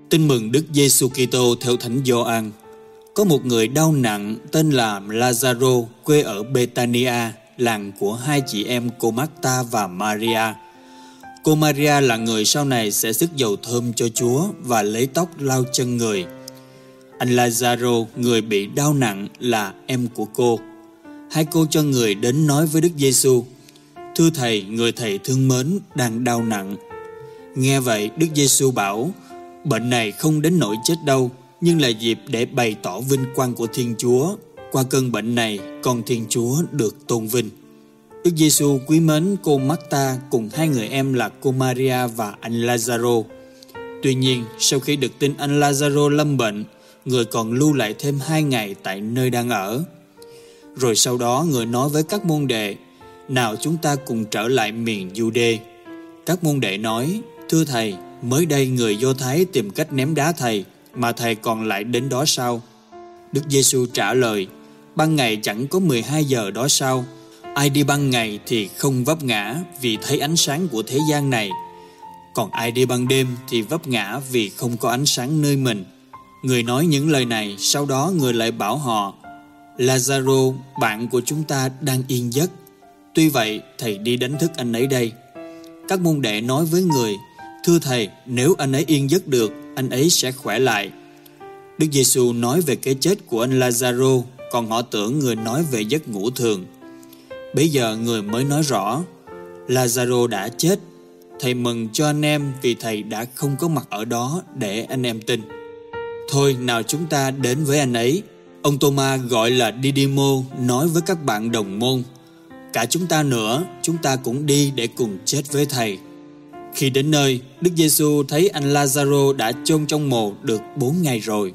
Tin mừng Đức Giêsu Kitô theo Thánh Gioan. Có một người đau nặng tên là Lazaro, quê ở Betania, làng của hai chị em cô Marta và Maria. Cô Maria là người sau này sẽ xức dầu thơm cho Chúa và lấy tóc lau chân người. Anh Lazaro, người bị đau nặng, là em của cô. Hai cô cho người đến nói với Đức Giêsu: "Thưa Thầy, người Thầy thương mến đang đau nặng." Nghe vậy, Đức Giêsu bảo: "Bệnh này không đến nỗi chết đâu, nhưng là dịp để bày tỏ vinh quang của Thiên Chúa. Qua cơn bệnh này, con Thiên Chúa được tôn vinh." Đức Giêsu quý mến cô Marta cùng hai người em là cô Maria và anh Lazaro. Tuy nhiên, sau khi được tin anh Lazaro lâm bệnh, người còn lưu lại thêm 2 ngày tại nơi đang ở. Rồi sau đó người nói với các môn đệ: "Nào chúng ta cùng trở lại miền Giu-đê." Các môn đệ nói: "Thưa Thầy, mới đây người Do Thái tìm cách ném đá Thầy, mà Thầy còn lại đến đó sao?" Đức Giêsu trả lời: "Ban ngày chẳng có 12 giờ đó sao? Ai đi ban ngày thì không vấp ngã vì thấy ánh sáng của thế gian này. Còn ai đi ban đêm thì vấp ngã vì không có ánh sáng nơi mình." Người nói những lời này, sau đó người lại bảo họ: "Lazaro, bạn của chúng ta đang yên giấc. Tuy vậy, Thầy đi đánh thức anh ấy đây." Các môn đệ nói với người: "Thưa Thầy, nếu anh ấy yên giấc được, anh ấy sẽ khỏe lại." Đức Giêsu nói về cái chết của anh Lazaro, còn họ tưởng người nói về giấc ngủ thường. Bấy giờ người mới nói rõ: "Lazaro đã chết. Thầy mừng cho anh em vì Thầy đã không có mặt ở đó để anh em tin. Thôi nào chúng ta đến với anh ấy." Ông Tô-ma, gọi là Đi-đi-mô, nói với các bạn đồng môn: "Cả chúng ta nữa, chúng ta cũng đi để cùng chết với Thầy." Khi đến nơi, Đức Giêsu thấy anh Lazaro đã chôn trong mồ được 4 ngày rồi.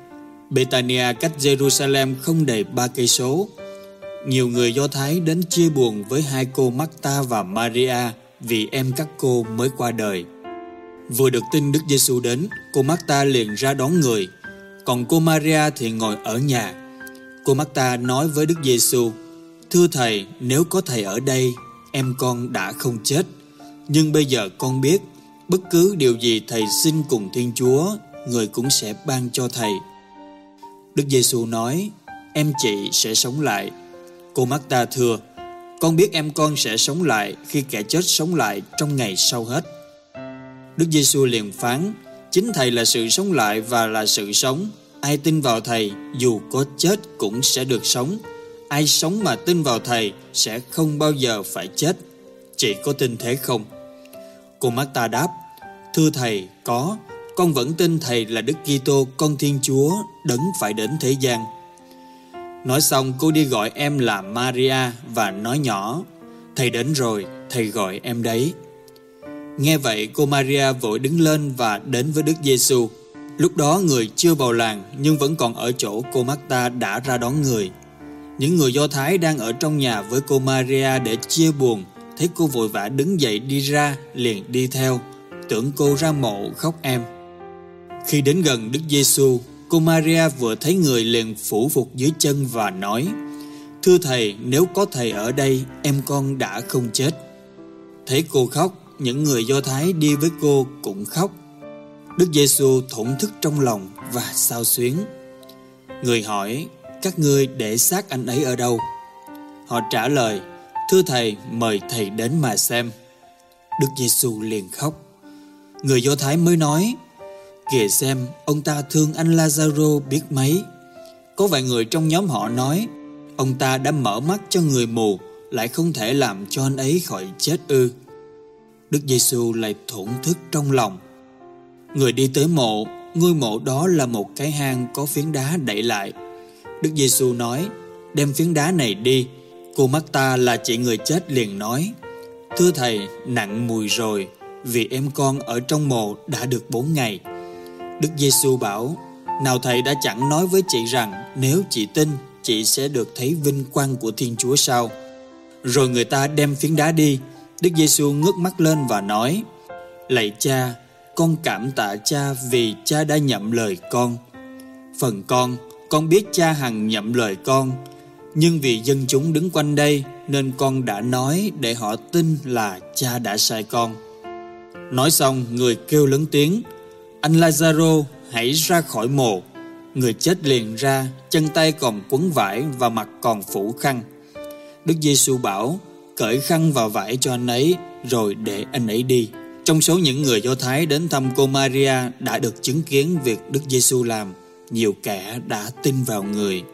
Betania cách Jerusalem không đầy 3 cây số. Nhiều người Do Thái đến chia buồn với hai cô Marta và Maria vì em các cô mới qua đời. Vừa được tin Đức Giêsu đến, cô Marta liền ra đón người, còn cô Maria thì ngồi ở nhà. Cô Marta nói với Đức Giêsu: "Thưa Thầy, nếu có Thầy ở đây, em con đã không chết. Nhưng bây giờ con biết, bất cứ điều gì Thầy xin cùng Thiên Chúa, Người cũng sẽ ban cho Thầy." Đức Giêsu nói: "Em chị sẽ sống lại." Cô Marta thưa: "Con biết em con sẽ sống lại khi kẻ chết sống lại trong ngày sau hết." Đức Giêsu liền phán: "Chính Thầy là sự sống lại và là sự sống. Ai tin vào Thầy, dù có chết cũng sẽ được sống. Ai sống mà tin vào Thầy sẽ không bao giờ phải chết. Chị có tin thế không?" Cô Marta đáp: "Thưa Thầy, có. Con vẫn tin Thầy là Đức Kitô, con Thiên Chúa, đấng phải đến thế gian." Nói xong, cô đi gọi em là Maria và nói nhỏ: "Thầy đến rồi, Thầy gọi em đấy." Nghe vậy, cô Maria vội đứng lên và đến với Đức Giêsu. Lúc đó người chưa vào làng, nhưng vẫn còn ở chỗ cô Marta đã ra đón người. Những người Do Thái đang ở trong nhà với cô Maria để chia buồn, thấy cô vội vã đứng dậy đi ra, liền đi theo, tưởng cô ra mộ khóc em. Khi đến gần Đức Giêsu, cô Maria vừa thấy người liền phủ phục dưới chân và nói: "Thưa Thầy, nếu có Thầy ở đây, em con đã không chết." Thấy cô khóc, những người Do Thái đi với cô cũng khóc. Đức Giêsu thổn thức trong lòng và xao xuyến. Người hỏi: "Các ngươi để xác anh ấy ở đâu?" Họ trả lời: "Thưa Thầy, mời Thầy đến mà xem." Đức Giêsu liền khóc. Người Do Thái mới nói: "Kìa xem, ông ta thương anh Lazaro biết mấy." Có vài người trong nhóm họ nói: "Ông ta đã mở mắt cho người mù, lại không thể làm cho anh ấy khỏi chết ư?" Đức Giêsu lại thổn thức trong lòng. Người đi tới mộ, ngôi mộ đó là một cái hang có phiến đá đậy lại. Đức Giêsu nói: "Đem phiến đá này đi." Cô Marta là chị người chết liền nói: "Thưa Thầy, nặng mùi rồi, vì em con ở trong mồ đã được 4 ngày." Đức Giêsu bảo: "Nào Thầy đã chẳng nói với chị rằng nếu chị tin, chị sẽ được thấy vinh quang của Thiên Chúa sao?" Rồi người ta đem phiến đá đi. Đức Giêsu ngước mắt lên và nói: "Lạy Cha, con cảm tạ Cha vì Cha đã nhậm lời con. Phần con biết Cha hằng nhậm lời con, nhưng vì dân chúng đứng quanh đây nên con đã nói để họ tin là Cha đã sai con." Nói xong, người kêu lớn tiếng: Anh Lazaro, hãy ra khỏi mồ. Người chết liền ra, chân tay còn quấn vải và mặt còn phủ khăn. Đức Giêsu bảo, cởi khăn và vải cho anh ấy, rồi để anh ấy đi. Trong số những người Do Thái đến thăm cô Maria đã được chứng kiến việc Đức Giêsu làm, nhiều kẻ đã tin vào người.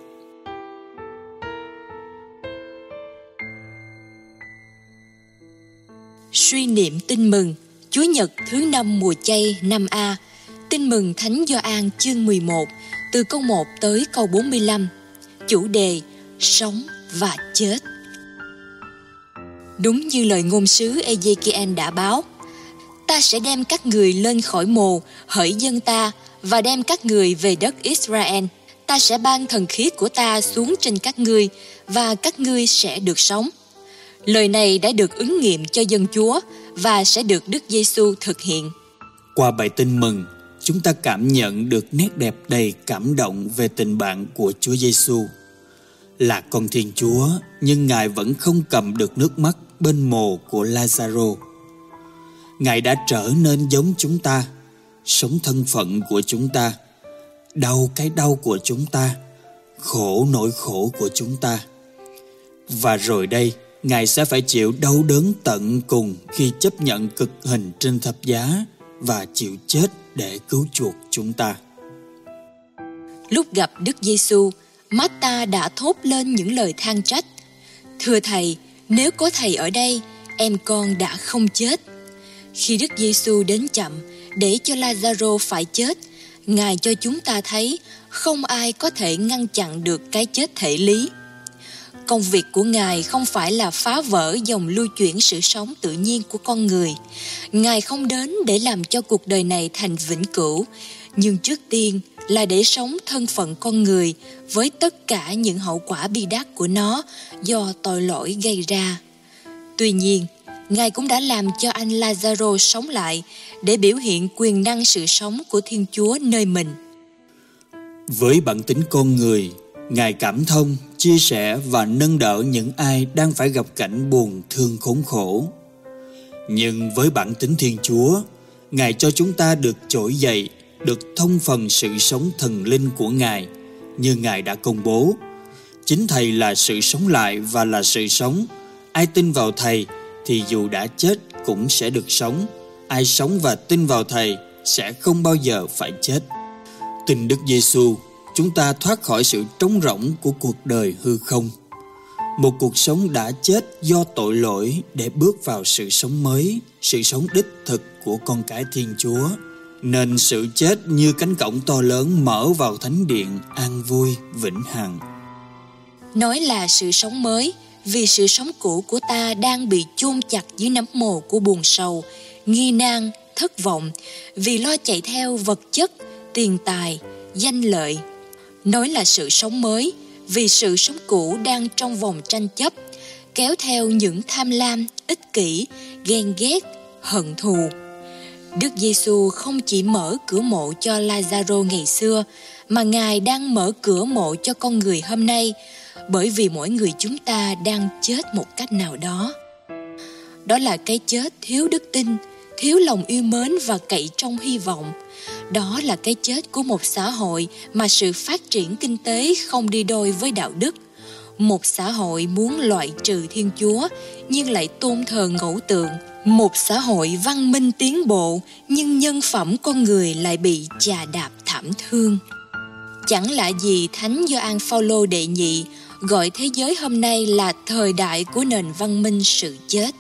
Suy niệm tin mừng Chúa Nhật thứ 5 mùa chay năm A. Tin mừng Thánh Gioan chương 11 từ câu 1 tới câu 45. Chủ đề: sống và chết. Đúng như lời ngôn sứ Ê-giê-ki-en đã báo: ta sẽ đem các người lên khỏi mồ, hỡi dân ta, và đem các người về đất Israel. Ta sẽ ban thần khí của ta xuống trên các ngươi, và các ngươi sẽ được sống. Lời này đã được ứng nghiệm cho dân Chúa và sẽ được Đức Giêsu thực hiện. Qua bài tin mừng, chúng ta cảm nhận được nét đẹp đầy cảm động về tình bạn của Chúa Giêsu. Là con Thiên Chúa, nhưng Ngài vẫn không cầm được nước mắt bên mồ của Lazaro. Ngài đã trở nên giống chúng ta, sống thân phận của chúng ta, đau cái đau của chúng ta, khổ nỗi khổ của chúng ta. Và rồi đây, Ngài sẽ phải chịu đau đớn tận cùng khi chấp nhận cực hình trên thập giá và chịu chết để cứu chuộc chúng ta. Lúc gặp Đức Giêsu, Marta đã thốt lên những lời than trách: thưa Thầy, nếu có Thầy ở đây, em con đã không chết. Khi Đức Giêsu đến chậm để cho Lazaro phải chết, Ngài cho chúng ta thấy không ai có thể ngăn chặn được cái chết thể lý. Công việc của Ngài không phải là phá vỡ dòng lưu chuyển sự sống tự nhiên của con người. Ngài không đến để làm cho cuộc đời này thành vĩnh cửu, nhưng trước tiên là để sống thân phận con người với tất cả những hậu quả bi đát của nó do tội lỗi gây ra. Tuy nhiên, Ngài cũng đã làm cho anh Lazaro sống lại để biểu hiện quyền năng sự sống của Thiên Chúa nơi mình. Với bản tính con người, Ngài cảm thông, chia sẻ và nâng đỡ những ai đang phải gặp cảnh buồn thương khốn khổ. Nhưng với bản tính Thiên Chúa, Ngài cho chúng ta được trỗi dậy, được thông phần sự sống thần linh của Ngài, như Ngài đã công bố. Chính Thầy là sự sống lại và là sự sống. Ai tin vào Thầy thì dù đã chết cũng sẽ được sống. Ai sống và tin vào Thầy sẽ không bao giờ phải chết. Tin Đức Giêsu, chúng ta thoát khỏi sự trống rỗng của cuộc đời hư không. Một cuộc sống đã chết do tội lỗi để bước vào sự sống mới, sự sống đích thực của con cái Thiên Chúa. Nên sự chết như cánh cổng to lớn mở vào thánh điện an vui vĩnh hằng. Nói là sự sống mới, vì sự sống cũ của ta đang bị chôn chặt dưới nấm mồ của buồn sầu, nghi nan, thất vọng, vì lo chạy theo vật chất, tiền tài, danh lợi. Nói là sự sống mới, vì sự sống cũ đang trong vòng tranh chấp, kéo theo những tham lam, ích kỷ, ghen ghét, hận thù. Đức Giêsu không chỉ mở cửa mộ cho Lazaro ngày xưa, mà Ngài đang mở cửa mộ cho con người hôm nay, bởi vì mỗi người chúng ta đang chết một cách nào đó. Đó là cái chết thiếu đức tin, thiếu lòng yêu mến và cậy trong hy vọng. Đó là cái chết của một xã hội mà sự phát triển kinh tế không đi đôi với đạo đức. Một xã hội muốn loại trừ Thiên Chúa nhưng lại tôn thờ ngẫu tượng. Một xã hội văn minh tiến bộ nhưng nhân phẩm con người lại bị chà đạp thảm thương. Chẳng lạ gì Thánh Gioan Phao-lô đệ nhị gọi thế giới hôm nay là thời đại của nền văn minh sự chết.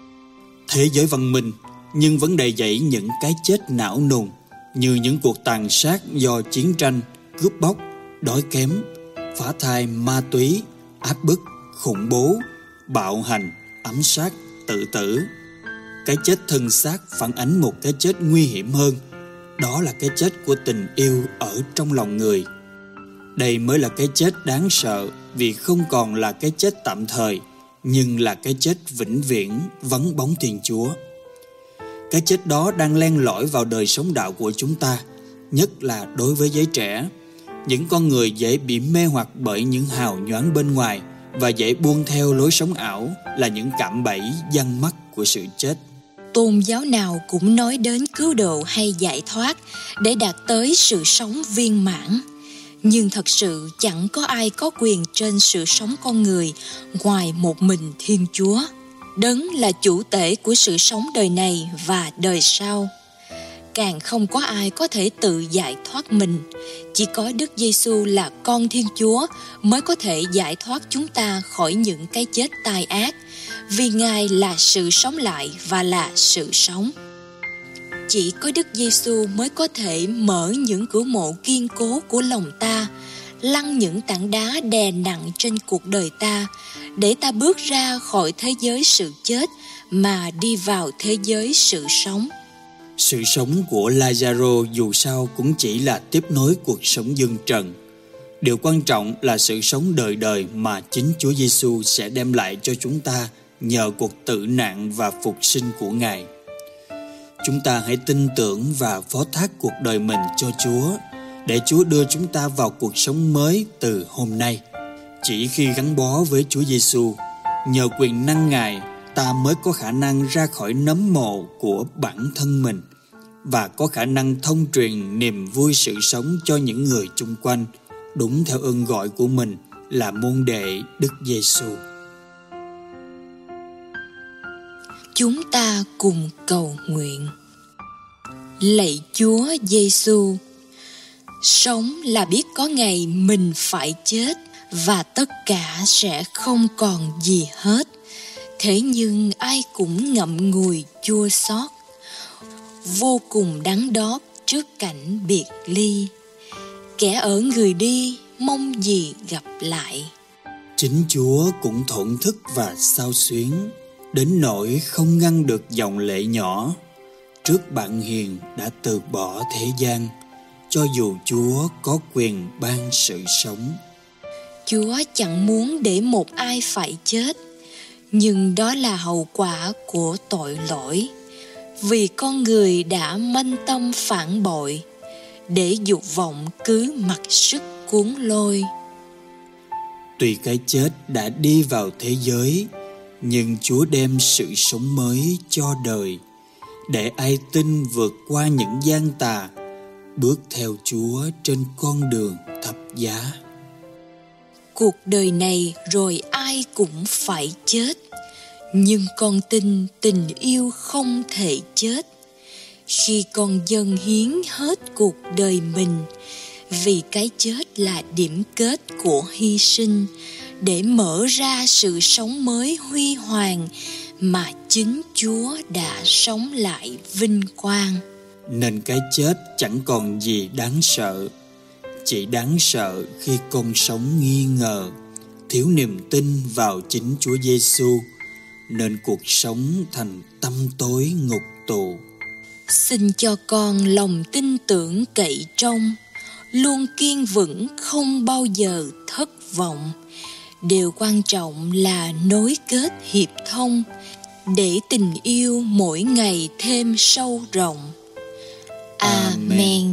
Thế giới văn minh nhưng vẫn đầy dẫy những cái chết não nùng, như những cuộc tàn sát do chiến tranh, cướp bóc, đói kém, phá thai, ma túy, áp bức, khủng bố, bạo hành, ám sát, tự tử. Cái chết thân xác phản ánh một cái chết nguy hiểm hơn, đó là cái chết của tình yêu ở trong lòng người. Đây mới là cái chết đáng sợ, vì không còn là cái chết tạm thời, nhưng là cái chết vĩnh viễn vắng bóng Thiên Chúa. Cái chết đó đang len lỏi vào đời sống đạo của chúng ta, nhất là đối với giới trẻ. Những con người dễ bị mê hoặc bởi những hào nhoáng bên ngoài và dễ buông theo lối sống ảo là những cạm bẫy giăng mắc của sự chết. tôn giáo nào cũng nói đến cứu độ hay giải thoát để đạt tới sự sống viên mãn. Nhưng thật sự chẳng có ai có quyền trên sự sống con người ngoài một mình Thiên Chúa. Đấng là chủ tể của sự sống đời này và đời sau. Càng không có ai có thể tự giải thoát mình. Chỉ có Đức Giêsu là con Thiên Chúa mới có thể giải thoát chúng ta khỏi những cái chết tai ác, vì Ngài là sự sống lại và là sự sống. Chỉ có Đức Giêsu mới có thể mở những cửa mộ kiên cố của lòng ta, lăn những tảng đá đè nặng trên cuộc đời ta, để ta bước ra khỏi thế giới sự chết mà đi vào thế giới sự sống. Sự sống của Lazaro dù sao cũng chỉ là tiếp nối cuộc sống dương trần. Điều quan trọng là sự sống đời đời mà chính Chúa Giêsu sẽ đem lại cho chúng ta nhờ cuộc tử nạn và phục sinh của Ngài. Chúng ta hãy tin tưởng và phó thác cuộc đời mình cho Chúa, để Chúa đưa chúng ta vào cuộc sống mới từ hôm nay. Chỉ khi gắn bó với Chúa Giêsu, nhờ quyền năng Ngài, ta mới có khả năng ra khỏi nấm mồ của bản thân mình và có khả năng thông truyền niềm vui sự sống cho những người chung quanh, đúng theo ơn gọi của mình là môn đệ Đức Giêsu. Chúng ta cùng cầu nguyện. Lạy Chúa Giêsu, sống là biết có ngày mình phải chết và tất cả sẽ không còn gì hết. Thế nhưng ai cũng ngậm ngùi chua xót, vô cùng đắng đót trước cảnh biệt ly. Kẻ ở người đi mong gì gặp lại. Chính Chúa cũng thổn thức và xao xuyến, đến nỗi không ngăn được dòng lệ nhỏ. Trước bạn hiền đã từ bỏ thế gian, cho dù Chúa có quyền ban sự sống. Chúa chẳng muốn để một ai phải chết, nhưng đó là hậu quả của tội lỗi, vì con người đã manh tâm phản bội, để dục vọng cứ mặc sức cuốn lôi. Tuy cái chết đã đi vào thế giới, nhưng Chúa đem sự sống mới cho đời, để ai tin vượt qua những gian tà, bước theo Chúa trên con đường thập giá. Cuộc đời này rồi ai cũng phải chết, nhưng con tin tình yêu không thể chết. Khi con dâng hiến hết cuộc đời mình, vì cái chết là điểm kết của hy sinh, để mở ra sự sống mới huy hoàng mà chính Chúa đã sống lại vinh quang. Nên cái chết chẳng còn gì đáng sợ. Chỉ đáng sợ khi con sống nghi ngờ, thiếu niềm tin vào chính Chúa Giêsu, nên cuộc sống thành tăm tối ngục tù. Xin cho con lòng tin tưởng cậy trông, luôn kiên vững không bao giờ thất vọng. Điều quan trọng là nối kết hiệp thông, để tình yêu mỗi ngày thêm sâu rộng. Amen.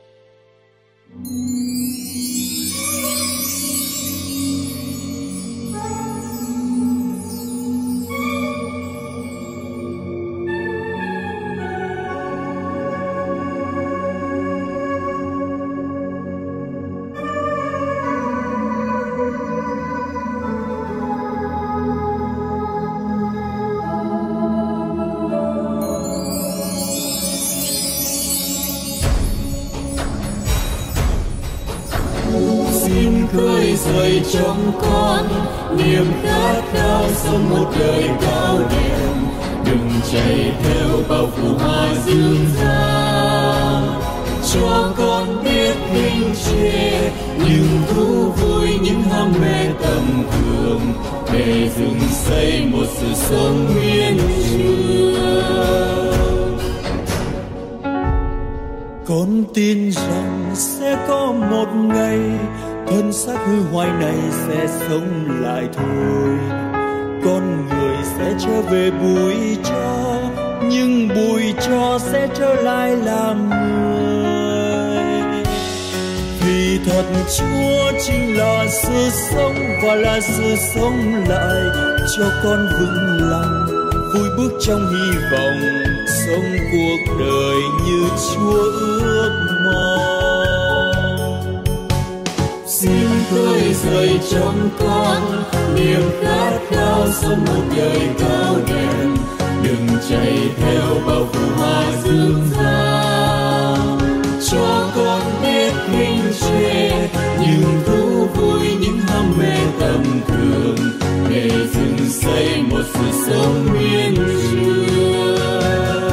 Xin khơi dậy trong con niềm khát khao sống một đời cao đẹp, đừng chạy theo bao phù hoa dương gian. Cho con biết hình trệ những thú vui, những ham mê tầm thường, để dựng xây một sự sống nguyên trường. Con tin rằng sẽ có một ngày thân xác hư hoại này sẽ sống lại thôi. Con người sẽ trở về bụi tro, nhưng bụi tro sẽ trở lại làm người. Vì thật Chúa chính là sự sống và là sự sống lại, cho con vững lòng vui bước trong hy vọng, sống cuộc đời như Chúa ước mong. Xin khơi dậy trong con niềm khát khao sống một đời cao đẹp, đừng chạy theo bao phù hoa dương gian. Cho con biết khinh chê những thú vui, những ham mê tầm thường, để dựng xây một sự sống miên trường.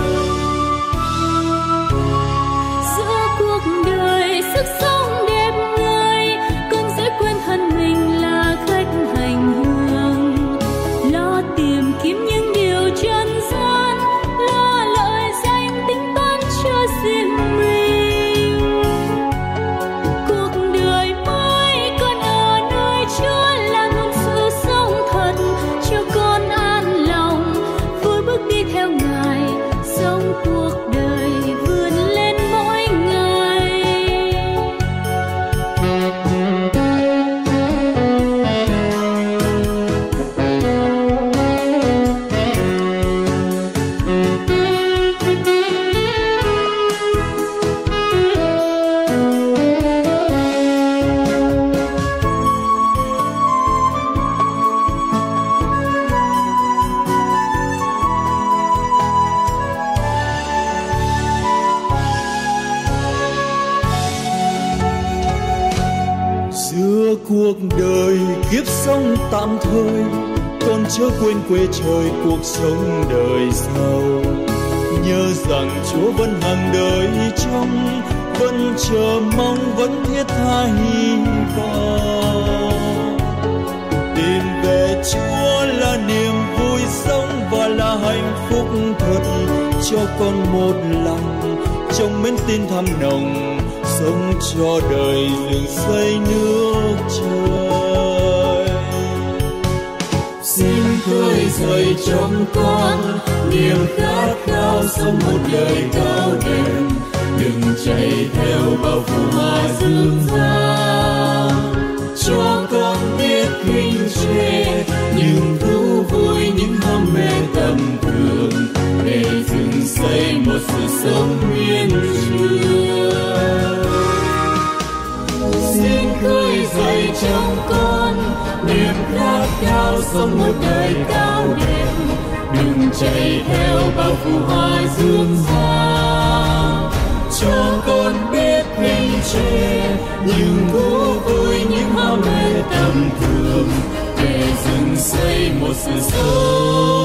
Giữa cuộc đời sức sống đẹp người, con sẽ quên thân mình là khách hành hương, lo tìm kiếm những điều chân gian, lo lợi danh tính toán cho riêng mình. Cuộc đời mới con ở nơi Chúa là nguồn sự sống thật, cho con an lòng vui bước đi theo Ngài, sống cuộc đời vươn lên mỗi ngày. Giữa cuộc đời kiếp sống tạm thời, con chớ quên quê trời cuộc sống đời sau. Nhớ rằng Chúa vẫn hàng đời trong, vẫn chờ mong, vẫn thiết tha hy vọng. Tìm về Chúa là niềm vui sống và là hạnh phúc thật, cho con một lòng trong mến tin thầm nồng, sống cho đời dựng xây nước trời. Xin khơi dậy trong con niềm khát khao sống một đời cao đẹp, đừng chạy theo bao phù hoa dương gian. Cho con biết khinh chê những thú vui, những ham mê tầm thường, để dựng xây một sự sống miên trường. Xin khơi dậy trong con niềm khát khao sống một đời cao đẹp, đừng chạy theo bao phù hoa dương gian. Cho con biết khinh chê những thú vui, những ham mê tầm thường, để dựng xây một sự sống